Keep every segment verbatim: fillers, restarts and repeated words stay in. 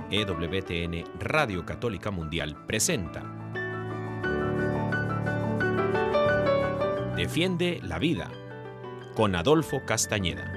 E W T N Radio Católica Mundial presenta Defiende la Vida con Adolfo Castañeda.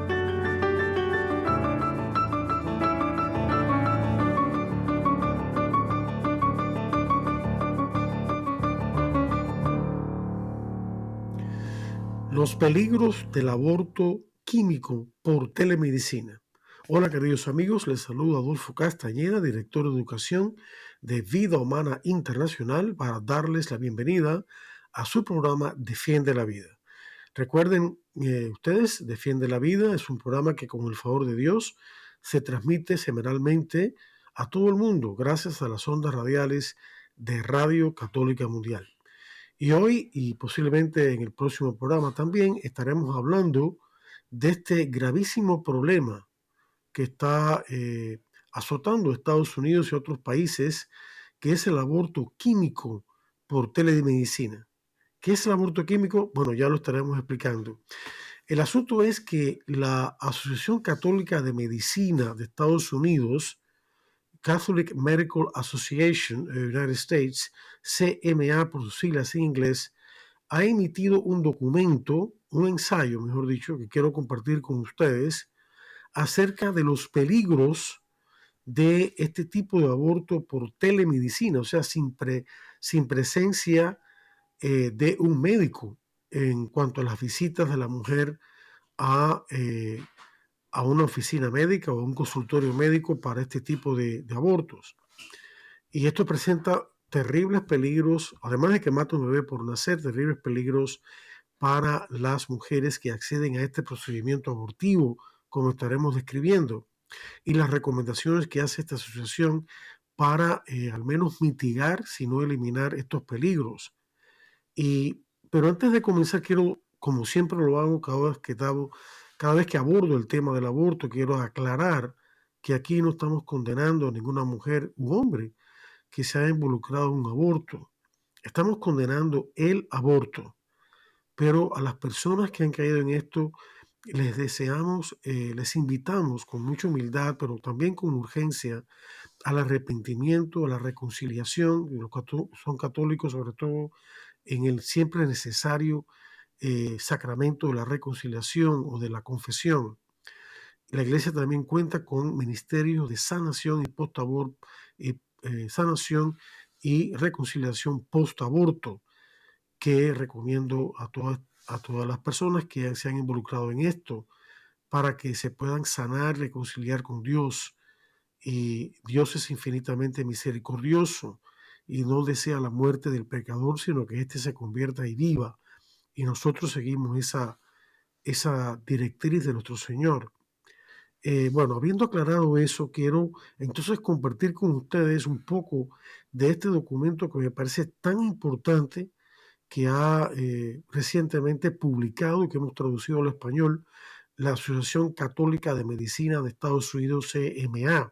Los peligros del aborto químico por telemedicina. Hola queridos amigos, les saluda Adolfo Castañeda, director de Educación de Vida Humana Internacional, para darles la bienvenida a su programa Defiende la Vida. Recuerden eh, ustedes, Defiende la Vida es un programa que con el favor de Dios se transmite semanalmente a todo el mundo gracias a las ondas radiales de Radio Católica Mundial. Y hoy, y posiblemente en el próximo programa también, estaremos hablando de este gravísimo problema que está eh, azotando Estados Unidos y otros países, que es el aborto químico por telemedicina. ¿Qué es el aborto químico? Bueno, ya lo estaremos explicando. El asunto es que la Asociación Católica de Medicina de Estados Unidos, Catholic Medical Association of the United States, C M A por sus siglas en inglés, ha emitido un documento, un ensayo, mejor dicho, que quiero compartir con ustedes acerca de los peligros de este tipo de aborto por telemedicina, o sea, sin, pre, sin presencia eh, de un médico en cuanto a las visitas de la mujer a, eh, a una oficina médica o a un consultorio médico para este tipo de, de abortos. Y esto presenta terribles peligros, además de que mata un bebé por nacer, terribles peligros para las mujeres que acceden a este procedimiento abortivo, como estaremos describiendo, y las recomendaciones que hace esta asociación para eh, al menos mitigar, si no eliminar, estos peligros. Y, pero antes de comenzar, quiero, como siempre lo hago cada vez que, dabo, cada vez que abordo el tema del aborto, quiero aclarar que aquí no estamos condenando a ninguna mujer u hombre que se haya involucrado en un aborto. Estamos condenando el aborto. Pero a las personas que han caído en esto, les deseamos, eh, les invitamos con mucha humildad, pero también con urgencia, al arrepentimiento, a la reconciliación. Los cató- son católicos, sobre todo, en el siempre necesario eh, sacramento de la reconciliación o de la confesión. La Iglesia también cuenta con ministerios de sanación y post-aborto, eh, eh, sanación y reconciliación post-aborto, que recomiendo a todas, a todas las personas que se han involucrado en esto para que se puedan sanar, reconciliar con Dios. Y Dios es infinitamente misericordioso y no desea la muerte del pecador, sino que éste se convierta y viva. Y nosotros seguimos esa, esa directriz de nuestro Señor. Eh, bueno, habiendo aclarado eso, quiero entonces compartir con ustedes un poco de este documento que me parece tan importante, que ha eh, recientemente publicado y que hemos traducido al español la Asociación Católica de Medicina de Estados Unidos, C M A.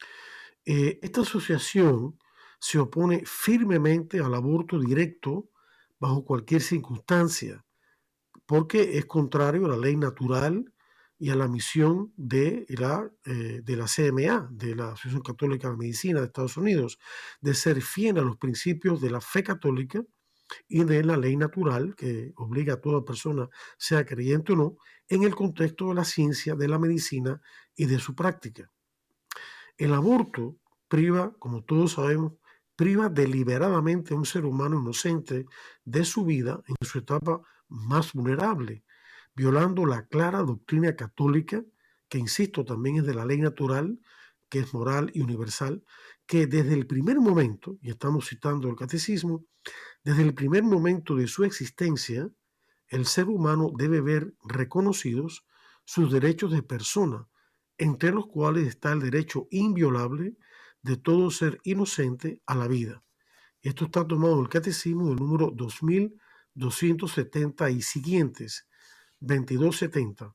Eh, esta asociación se opone firmemente al aborto directo bajo cualquier circunstancia, porque es contrario a la ley natural y a la misión de la, eh, de la C M A, de la Asociación Católica de Medicina de Estados Unidos, de ser fiel a los principios de la fe católica y de la ley natural que obliga a toda persona, sea creyente o no, en el contexto de la ciencia, de la medicina y de su práctica. El aborto priva, como todos sabemos, priva deliberadamente a un ser humano inocente de su vida en su etapa más vulnerable, violando la clara doctrina católica, que insisto también es de la ley natural, que es moral y universal, que desde el primer momento, y estamos citando el catecismo, desde el primer momento de su existencia, el ser humano debe ver reconocidos sus derechos de persona, entre los cuales está el derecho inviolable de todo ser inocente a la vida. Esto está tomado del catecismo del número dos mil doscientos setenta y siguientes, veintidós setenta.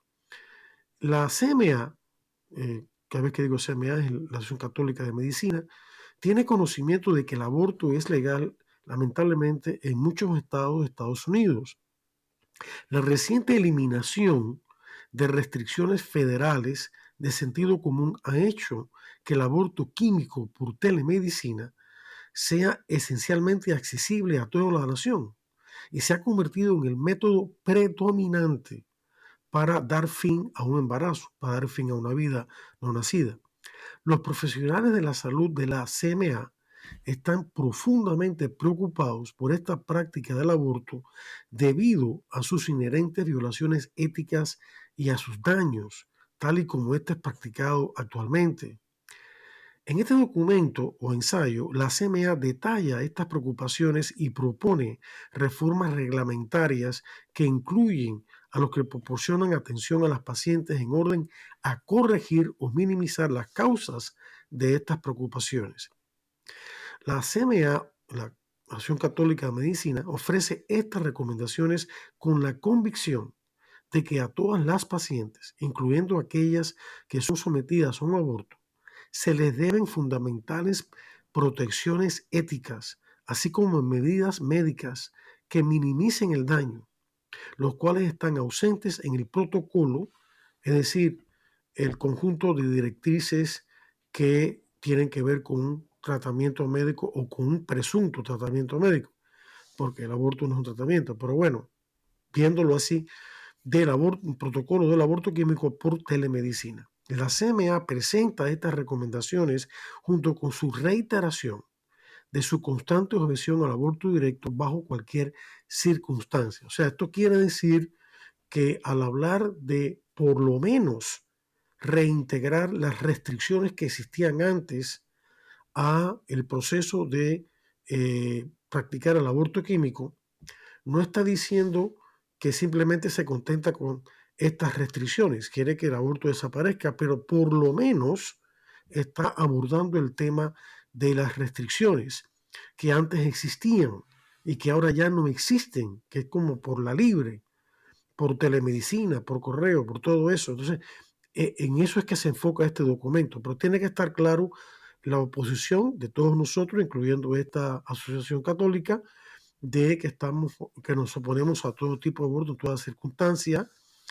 La C M A, eh, cada vez que digo C M A es la Asociación Católica de Medicina, tiene conocimiento de que el aborto es legal, lamentablemente, en muchos estados de Estados Unidos. La reciente eliminación de restricciones federales de sentido común ha hecho que el aborto químico por telemedicina sea esencialmente accesible a toda la nación y se ha convertido en el método predominante para dar fin a un embarazo, para dar fin a una vida no nacida. Los profesionales de la salud de la C M A están profundamente preocupados por esta práctica del aborto debido a sus inherentes violaciones éticas y a sus daños, tal y como este es practicado actualmente. En este documento o ensayo, la C M A detalla estas preocupaciones y propone reformas reglamentarias que incluyen a los que proporcionan atención a las pacientes en orden a corregir o minimizar las causas de estas preocupaciones. La C M A, la Acción Católica de Medicina, ofrece estas recomendaciones con la convicción de que a todas las pacientes, incluyendo aquellas que son sometidas a un aborto, se les deben fundamentales protecciones éticas, así como medidas médicas que minimicen el daño, los cuales están ausentes en el protocolo, es decir, el conjunto de directrices que tienen que ver con un tratamiento médico o con un presunto tratamiento médico, porque el aborto no es un tratamiento, pero bueno, viéndolo así, del aborto, un protocolo del aborto químico por telemedicina. La C M A presenta estas recomendaciones junto con su reiteración de su constante objeción al aborto directo bajo cualquier circunstancia. O sea, esto quiere decir que al hablar de por lo menos reintegrar las restricciones que existían antes a el proceso de eh, practicar el aborto químico, no está diciendo que simplemente se contenta con estas restricciones, quiere que el aborto desaparezca, pero por lo menos está abordando el tema de las restricciones que antes existían y que ahora ya no existen, que es como por la libre, por telemedicina, por correo, por todo eso. Entonces, en eso es que se enfoca este documento, pero tiene que estar claro la oposición de todos nosotros, incluyendo esta asociación católica, de que estamos, que nos oponemos a todo tipo de aborto en toda circunstancia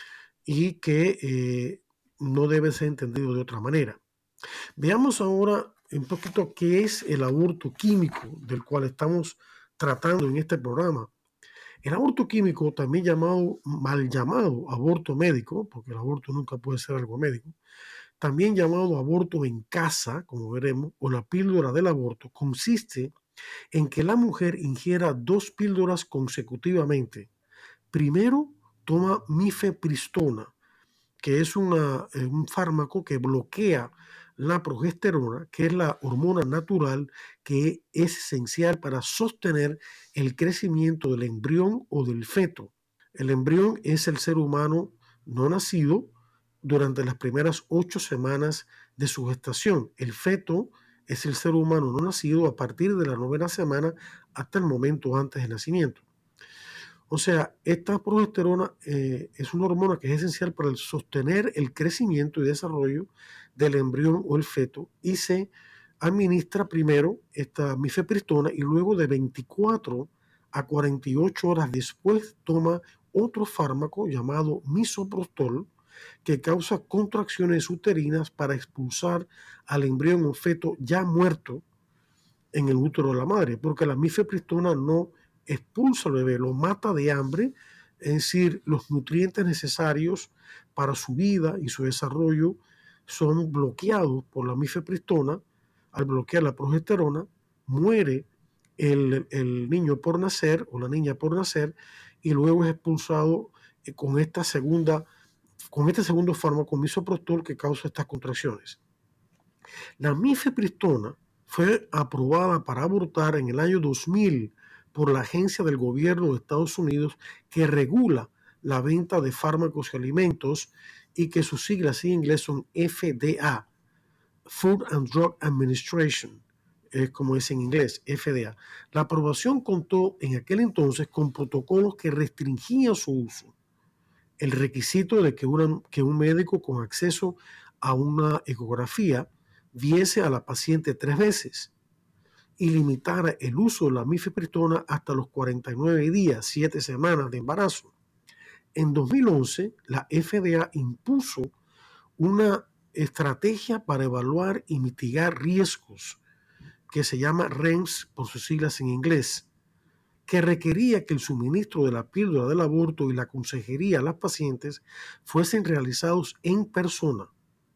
y que eh, no debe ser entendido de otra manera. Veamos ahora un poquito qué es el aborto químico del cual estamos tratando en este programa. El aborto químico, también llamado, mal llamado aborto médico, porque el aborto nunca puede ser algo médico, también llamado aborto en casa, como veremos, o la píldora del aborto, consiste en que la mujer ingiera dos píldoras consecutivamente. Primero, toma mifepristona, que es una, eh, un fármaco que bloquea la progesterona, que es la hormona natural que es esencial para sostener el crecimiento del embrión o del feto. El embrión es el ser humano no nacido durante las primeras ocho semanas de su gestación. El feto es el ser humano no nacido a partir de la novena semana hasta el momento antes del nacimiento. O sea, esta progesterona eh, es una hormona que es esencial para el sostener el crecimiento y desarrollo del embrión o el feto y se administra primero esta mifepristona y luego de veinticuatro a cuarenta y ocho horas después toma otro fármaco llamado misoprostol que causa contracciones uterinas para expulsar al embrión o feto ya muerto en el útero de la madre, porque la mifepristona no expulsa al bebé, lo mata de hambre, es decir, los nutrientes necesarios para su vida y su desarrollo son bloqueados por la mifepristona. Al bloquear la progesterona, muere el, el niño por nacer o la niña por nacer y luego es expulsado eh, con esta segunda, con este segundo fármaco misoprostol que causa estas contracciones. La mifepristona fue aprobada para abortar en el año dos mil por la agencia del gobierno de Estados Unidos que regula la venta de fármacos y alimentos y que sus siglas en inglés son F D A, Food and Drug Administration, es como es en inglés, F D A. La aprobación contó en aquel entonces con protocolos que restringían su uso. El requisito de que, una, que un médico con acceso a una ecografía viese a la paciente tres veces y limitara el uso de la mifepristona hasta los cuarenta y nueve días, siete semanas de embarazo. En dos mil once, la F D A impuso una estrategia para evaluar y mitigar riesgos, que se llama R E M S por sus siglas en inglés, que requería que el suministro de la píldora del aborto y la consejería a las pacientes fuesen realizados en persona.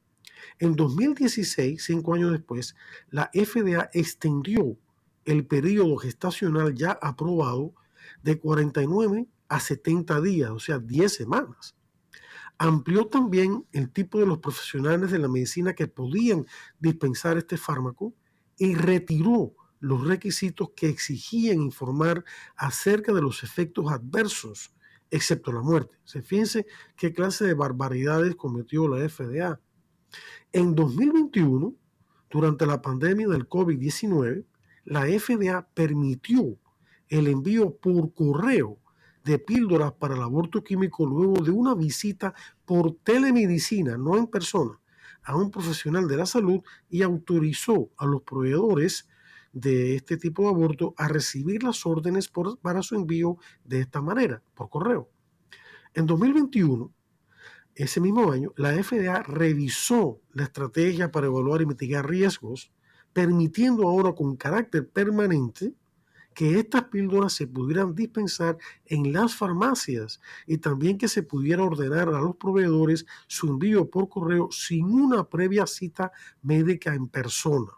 En dos mil dieciséis, cinco años después, la F D A extendió el periodo gestacional ya aprobado de cuarenta y nueve a setenta días, o sea, diez semanas. Amplió también el tipo de los profesionales de la medicina que podían dispensar este fármaco y retiró los requisitos que exigían informar acerca de los efectos adversos, excepto la muerte. Se fíjense qué clase de barbaridades cometió la F D A. En dos mil veintiuno, durante la pandemia del COVID diecinueve, la F D A permitió el envío por correo de píldoras para el aborto químico luego de una visita por telemedicina, no en persona, a un profesional de la salud, y autorizó a los proveedores de este tipo de aborto a recibir las órdenes por, para su envío de esta manera, por correo. En dos mil veintiuno, ese mismo año, la F D A revisó la estrategia para evaluar y mitigar riesgos, permitiendo ahora con carácter permanente que estas píldoras se pudieran dispensar en las farmacias y también que se pudiera ordenar a los proveedores su envío por correo sin una previa cita médica en persona.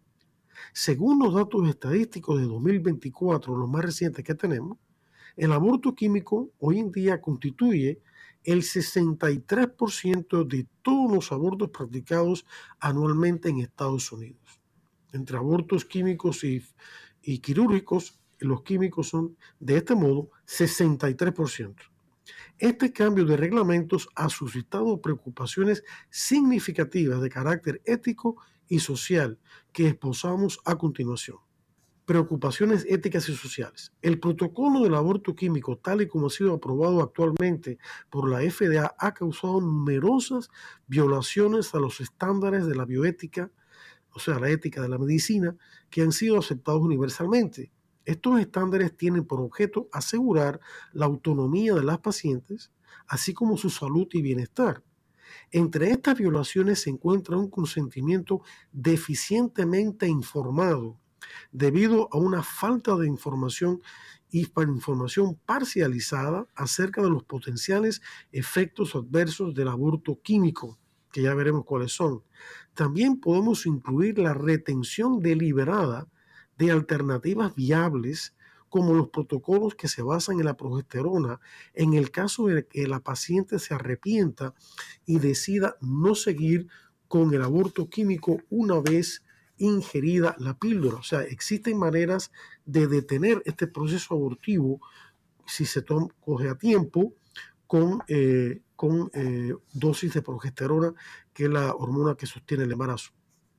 Según los datos estadísticos de dos mil veinticuatro, los más recientes que tenemos, el aborto químico hoy en día constituye el sesenta y tres por ciento de todos los abortos practicados anualmente en Estados Unidos. Entre abortos químicos y, y quirúrgicos, los químicos son de este modo sesenta y tres por ciento. Este cambio de reglamentos ha suscitado preocupaciones significativas de carácter ético y social que esbozamos a continuación. Preocupaciones éticas y sociales. El protocolo del aborto químico, tal y como ha sido aprobado actualmente por la F D A, ha causado numerosas violaciones a los estándares de la bioética, o sea, la ética de la medicina, que han sido aceptados universalmente. Estos estándares tienen por objeto asegurar la autonomía de las pacientes, así como su salud y bienestar. Entre estas violaciones se encuentra un consentimiento deficientemente informado, debido a una falta de información y para información parcializada acerca de los potenciales efectos adversos del aborto químico, que ya veremos cuáles son. También podemos incluir la retención deliberada de alternativas viables, como los protocolos que se basan en la progesterona, en el caso de que la paciente se arrepienta y decida no seguir con el aborto químico una vez ingerida la píldora. O sea, existen maneras de detener este proceso abortivo si se toma, coge a tiempo con, eh, con eh, dosis de progesterona, que es la hormona que sostiene el embarazo.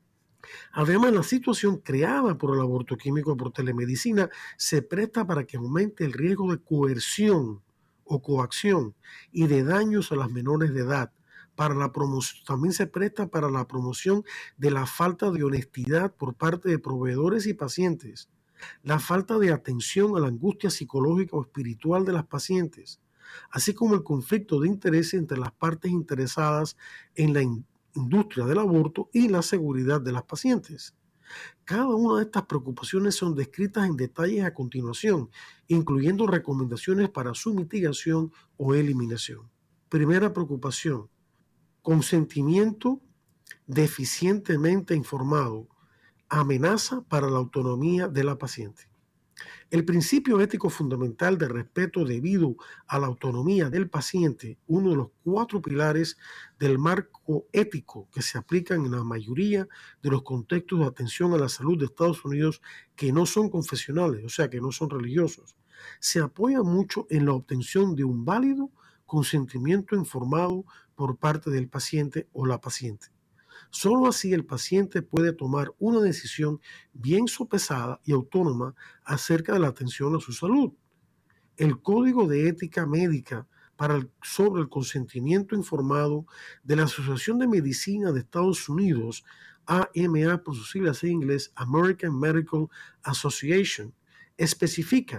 Además, la situación creada por el aborto químico por telemedicina se presta para que aumente el riesgo de coerción o coacción y de daños a las menores de edad. Para la promoción, también se presta para la promoción de la falta de honestidad por parte de proveedores y pacientes, la falta de atención a la angustia psicológica o espiritual de las pacientes, así como el conflicto de interés entre las partes interesadas en la in- industria del aborto y la seguridad de las pacientes. Cada una de estas preocupaciones son descritas en detalles a continuación, incluyendo recomendaciones para su mitigación o eliminación. Primera preocupación: consentimiento deficientemente informado, amenaza para la autonomía de la paciente. El principio ético fundamental de respeto debido a la autonomía del paciente, uno de los cuatro pilares del marco ético que se aplican en la mayoría de los contextos de atención a la salud de Estados Unidos que no son confesionales, o sea, que no son religiosos, se apoya mucho en la obtención de un válido consentimiento informado por parte del paciente o la paciente. Solo así el paciente puede tomar una decisión bien sopesada y autónoma acerca de la atención a su salud. El Código de Ética Médica para el, sobre el consentimiento informado de la Asociación de Medicina de Estados Unidos, A M A por sus siglas en inglés, American Medical Association, especifica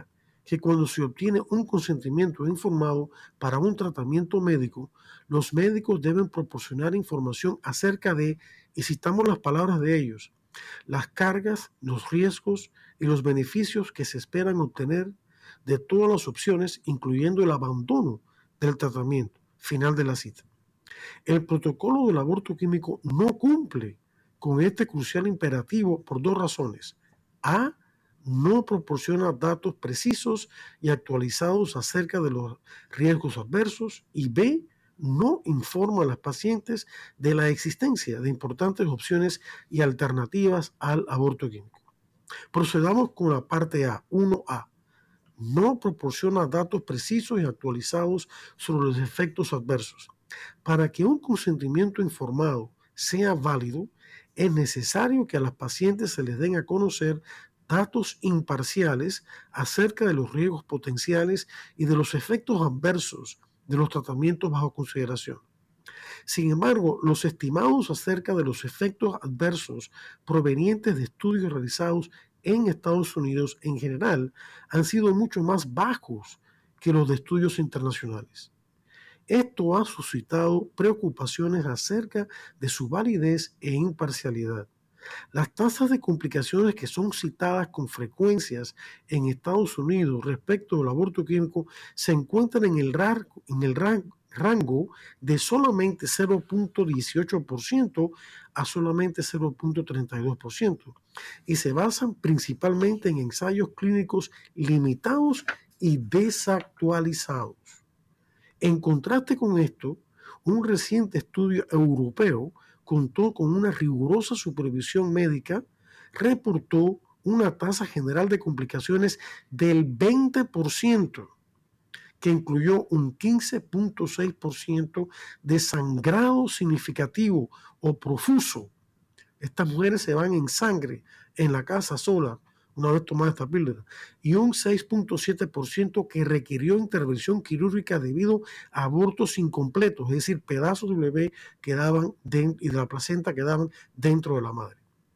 que cuando se obtiene un consentimiento informado para un tratamiento médico, los médicos deben proporcionar información acerca de, y citamos las palabras de ellos, las cargas, los riesgos y los beneficios que se esperan obtener de todas las opciones, incluyendo el abandono del tratamiento final de la cita. El protocolo del aborto químico no cumple con este crucial imperativo por dos razones. A, no proporciona datos precisos y actualizados acerca de los riesgos adversos, y B, no informa a las pacientes de la existencia de importantes opciones y alternativas al aborto químico. Procedamos con la parte A, uno A. No proporciona datos precisos y actualizados sobre los efectos adversos. Para que un consentimiento informado sea válido, es necesario que a las pacientes se les den a conocer datos imparciales acerca de los riesgos potenciales y de los efectos adversos de los tratamientos bajo consideración. Sin embargo, los estimados acerca de los efectos adversos provenientes de estudios realizados en Estados Unidos en general han sido mucho más bajos que los de estudios internacionales. Esto ha suscitado preocupaciones acerca de su validez e imparcialidad. Las tasas de complicaciones que son citadas con frecuencias en Estados Unidos respecto al aborto químico se encuentran en el, rango, en el rango de solamente cero punto dieciocho por ciento a solamente cero punto treinta y dos por ciento y se basan principalmente en ensayos clínicos limitados y desactualizados. En contraste con esto, un reciente estudio europeo contó con una rigurosa supervisión médica, reportó una tasa general de complicaciones del veinte por ciento, que incluyó un quince punto seis por ciento de sangrado significativo o profuso. Estas mujeres se van en sangre en la casa sola una vez tomada esta píldora, y un seis punto siete por ciento que requirió intervención quirúrgica debido a abortos incompletos, es decir, pedazos de bebé quedaban dentro, y de la placenta quedaban dentro de la madre.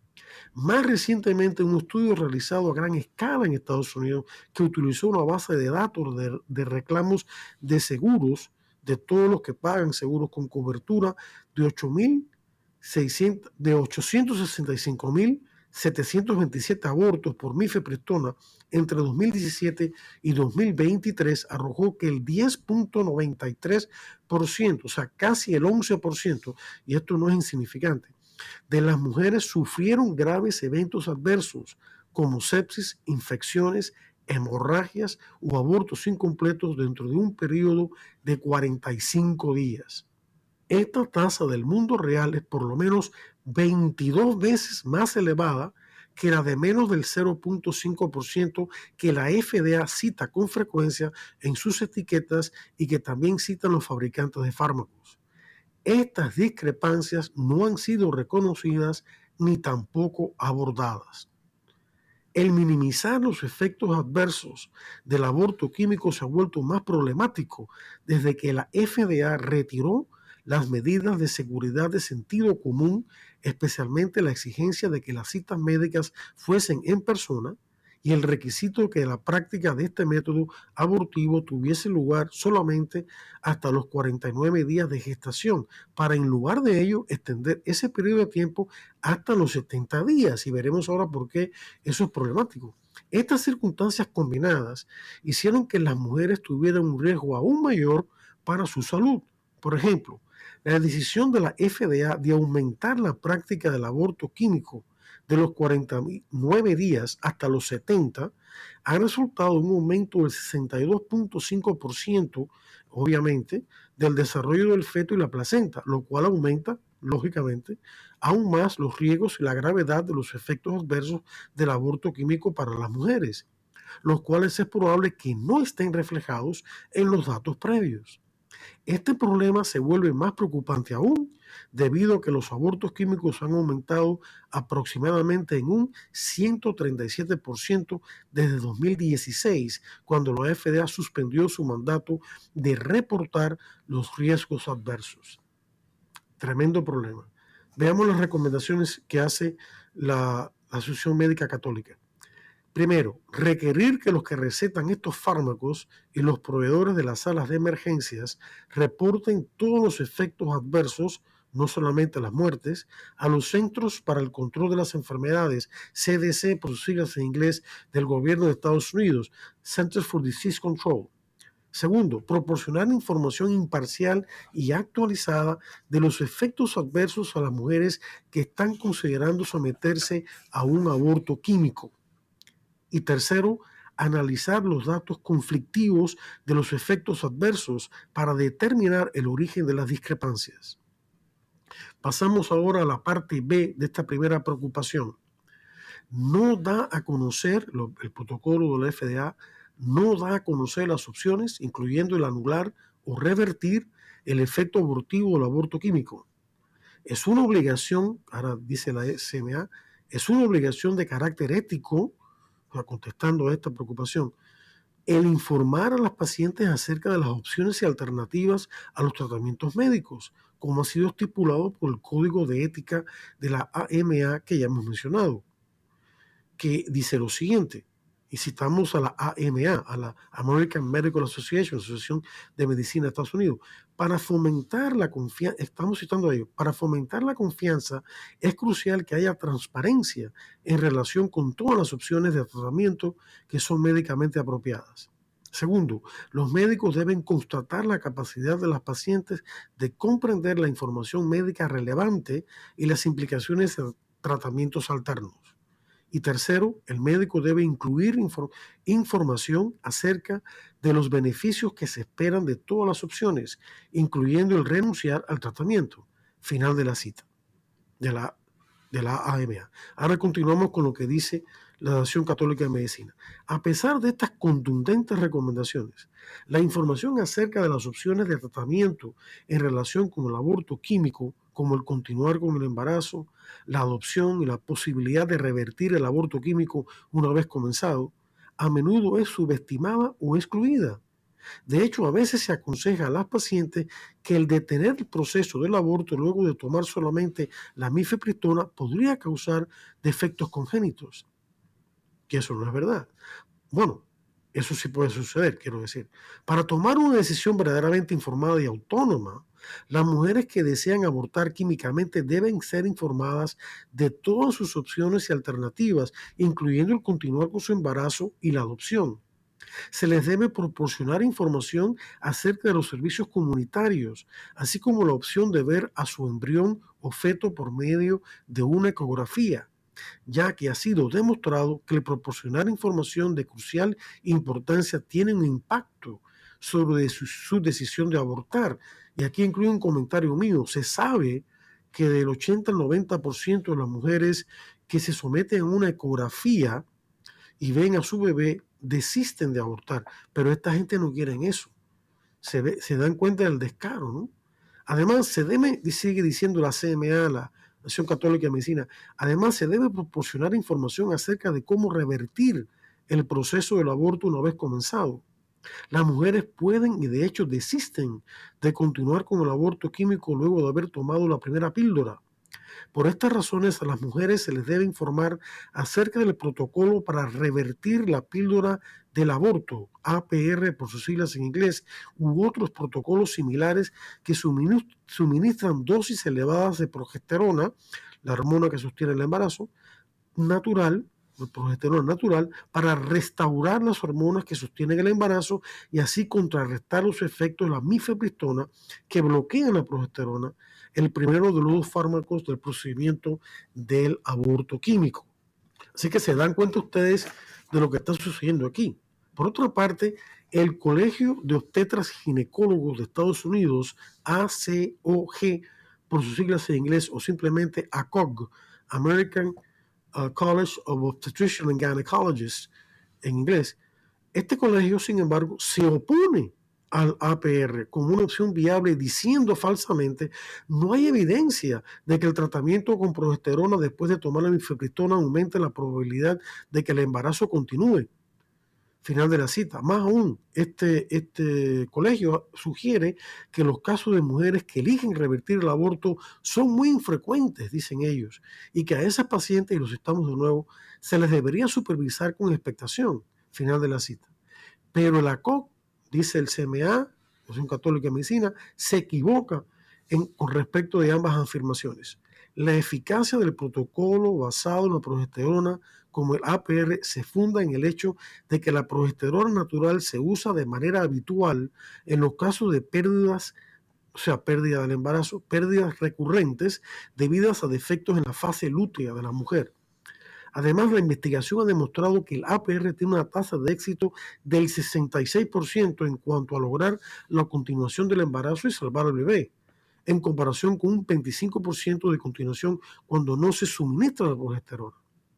Más recientemente, un estudio realizado a gran escala en Estados Unidos que utilizó una base de datos de, de reclamos de seguros de todos los que pagan seguros con cobertura de, de ochocientos sesenta y cinco mil setecientos veintisiete abortos por mifepristona entre dos mil diecisiete y dos mil veintitrés arrojó que el diez punto noventa y tres por ciento, o sea, casi el once por ciento, y esto no es insignificante, de las mujeres sufrieron graves eventos adversos como sepsis, infecciones, hemorragias o abortos incompletos dentro de un periodo de cuarenta y cinco días. Esta tasa del mundo real es por lo menos veintidós veces más elevada que la de menos del cero punto cinco por ciento que la F D A cita con frecuencia en sus etiquetas y que también citan los fabricantes de fármacos. Estas discrepancias no han sido reconocidas ni tampoco abordadas. El minimizar los efectos adversos del aborto químico se ha vuelto más problemático desde que la F D A retiró las medidas de seguridad de sentido común, especialmente la exigencia de que las citas médicas fuesen en persona y el requisito de que la práctica de este método abortivo tuviese lugar solamente hasta los cuarenta y nueve días de gestación, para en lugar de ello extender ese periodo de tiempo hasta los setenta días, y veremos ahora por qué eso es problemático. Estas circunstancias combinadas hicieron que las mujeres tuvieran un riesgo aún mayor para su salud. Por ejemplo, la decisión de la F D A de aumentar la práctica del aborto químico de los cuarenta y nueve días hasta los setenta ha resultado en un aumento del sesenta y dos punto cinco por ciento, obviamente, del desarrollo del feto y la placenta, lo cual aumenta, lógicamente, aún más los riesgos y la gravedad de los efectos adversos del aborto químico para las mujeres, los cuales es probable que no estén reflejados en los datos previos. Este problema se vuelve más preocupante aún debido a que los abortos químicos han aumentado aproximadamente en un ciento treinta y siete por ciento desde dos mil dieciséis, cuando la F D A suspendió su mandato de reportar los riesgos adversos. Tremendo problema. Veamos las recomendaciones que hace la Asociación Médica Católica. Primero, requerir que los que recetan estos fármacos y los proveedores de las salas de emergencias reporten todos los efectos adversos, no solamente las muertes, a los Centros para el Control de las Enfermedades, C D C por sus siglas en inglés, del gobierno de Estados Unidos, Centers for Disease Control. Segundo, proporcionar información imparcial y actualizada de los efectos adversos a las mujeres que están considerando someterse a un aborto químico. Y tercero, analizar los datos conflictivos de los efectos adversos para determinar el origen de las discrepancias. Pasamos ahora a la parte B de esta primera preocupación. No da a conocer, lo, el protocolo de la F D A no da a conocer las opciones, incluyendo el anular o revertir el efecto abortivo del aborto químico. Es una obligación, ahora dice la S M A, es una obligación de carácter ético, o sea, contestando a esta preocupación, el informar a las pacientes acerca de las opciones y alternativas a los tratamientos médicos, como ha sido estipulado por el Código de Ética de la A M A que ya hemos mencionado, que dice lo siguiente, y citamos a la A M A, a la American Medical Association, Asociación de Medicina de Estados Unidos, para fomentar la confianza, estamos citando a ellos, para fomentar la confianza es crucial que haya transparencia en relación con todas las opciones de tratamiento que son médicamente apropiadas. Segundo, los médicos deben constatar la capacidad de las pacientes de comprender la información médica relevante y las implicaciones de tratamientos alternos. Y tercero, el médico debe incluir infor- información acerca de los beneficios que se esperan de todas las opciones, incluyendo el renunciar al tratamiento. Final de la cita de la, de la A M A. Ahora continuamos con lo que dice la Nación Católica de Medicina. A pesar de estas contundentes recomendaciones, la información acerca de las opciones de tratamiento en relación con el aborto químico, como el continuar con el embarazo, la adopción y la posibilidad de revertir el aborto químico una vez comenzado, a menudo es subestimada o excluida. De hecho, a veces se aconseja a las pacientes que el detener el proceso del aborto luego de tomar solamente la mifepristona podría causar defectos congénitos. Que eso no es verdad. Bueno, eso sí puede suceder, quiero decir. Para tomar una decisión verdaderamente informada y autónoma, las mujeres que desean abortar químicamente deben ser informadas de todas sus opciones y alternativas, incluyendo el continuar con su embarazo y la adopción. Se les debe proporcionar información acerca de los servicios comunitarios, así como la opción de ver a su embrión o feto por medio de una ecografía, ya que ha sido demostrado que el proporcionar información de crucial importancia tiene un impacto sobre su, su decisión de abortar. Y aquí incluye un comentario mío. Se sabe que del ochenta al noventa por ciento de las mujeres que se someten a una ecografía y ven a su bebé desisten de abortar, pero esta gente no quiere eso. Se, ve, se dan cuenta del descaro, ¿no? Además, se debe, sigue diciendo la C M A, la Nación Católica de Medicina, además se debe proporcionar información acerca de cómo revertir el proceso del aborto una vez comenzado. Las mujeres pueden y de hecho desisten de continuar con el aborto químico luego de haber tomado la primera píldora. Por estas razones, a las mujeres se les debe informar acerca del protocolo para revertir la píldora del aborto, A P R por sus siglas en inglés, u otros protocolos similares que suministran dosis elevadas de progesterona, la hormona que sostiene el embarazo, natural, progesterona natural, para restaurar las hormonas que sostienen el embarazo y así contrarrestar los efectos de la mifepristona que bloquean la progesterona, el primero de los dos fármacos del procedimiento del aborto químico. Así que se dan cuenta ustedes de lo que está sucediendo aquí. Por otra parte, el Colegio de Obstetras Ginecólogos de Estados Unidos, A C O G, por sus siglas en inglés, o simplemente A C O G, American Uh, College of Obstetricians and Gynecologists en inglés. Este colegio, sin embargo, se opone al A P R como una opción viable, diciendo falsamente no hay evidencia de que el tratamiento con progesterona después de tomar la mifepristona aumente la probabilidad de que el embarazo continúe. Final de la cita. Más aún, este, este colegio sugiere que los casos de mujeres que eligen revertir el aborto son muy infrecuentes, dicen ellos, y que a esas pacientes, y los citamos de nuevo, se les debería supervisar con expectación. Final de la cita. Pero el A C O C, dice el C M A, Asociación Católica de Medicina, se equivoca en, con respecto de ambas afirmaciones. La eficacia del protocolo basado en la progesterona como el A P R se funda en el hecho de que la progesterona natural se usa de manera habitual en los casos de pérdidas, o sea, pérdida del embarazo, pérdidas recurrentes debidas a defectos en la fase lútea de la mujer. Además, la investigación ha demostrado que el A P R tiene una tasa de éxito del sesenta y seis por ciento en cuanto a lograr la continuación del embarazo y salvar al bebé, en comparación con un veinticinco por ciento de continuación cuando no se suministra la progesterona.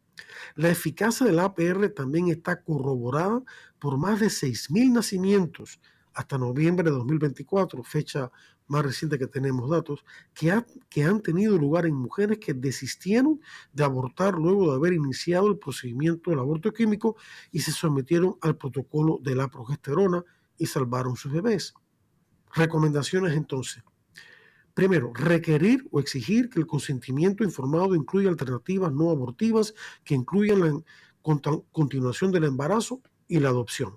La eficacia del A P R también está corroborada por más de seis mil nacimientos hasta noviembre de dos mil veinticuatro, fecha más reciente que tenemos datos, que, ha, que han tenido lugar en mujeres que desistieron de abortar luego de haber iniciado el procedimiento del aborto químico y se sometieron al protocolo de la progesterona y salvaron sus bebés. Recomendaciones entonces. Primero, requerir o exigir que el consentimiento informado incluya alternativas no abortivas que incluyan la continuación del embarazo y la adopción,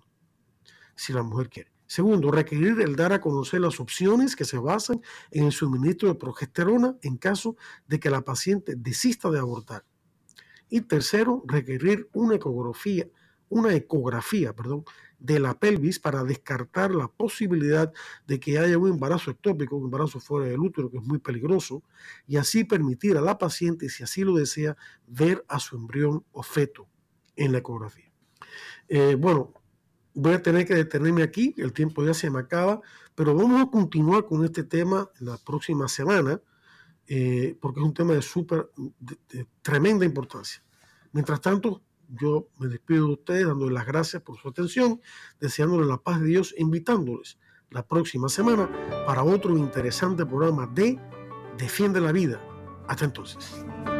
si la mujer quiere. Segundo, requerir el dar a conocer las opciones que se basan en el suministro de progesterona en caso de que la paciente desista de abortar. Y tercero, requerir una ecografía, una ecografía, perdón, de la pelvis para descartar la posibilidad de que haya un embarazo ectópico, un embarazo fuera del útero, que es muy peligroso, y así permitir a la paciente, si así lo desea, ver a su embrión o feto en la ecografía. Eh, bueno, voy a tener que detenerme aquí, el tiempo ya se me acaba, pero vamos a continuar con este tema la próxima semana, eh, porque es un tema de súper, de, de tremenda importancia. Mientras tanto, yo me despido de ustedes dándoles las gracias por su atención, deseándoles la paz de Dios, invitándoles la próxima semana para otro interesante programa de Defiende la Vida. Hasta entonces.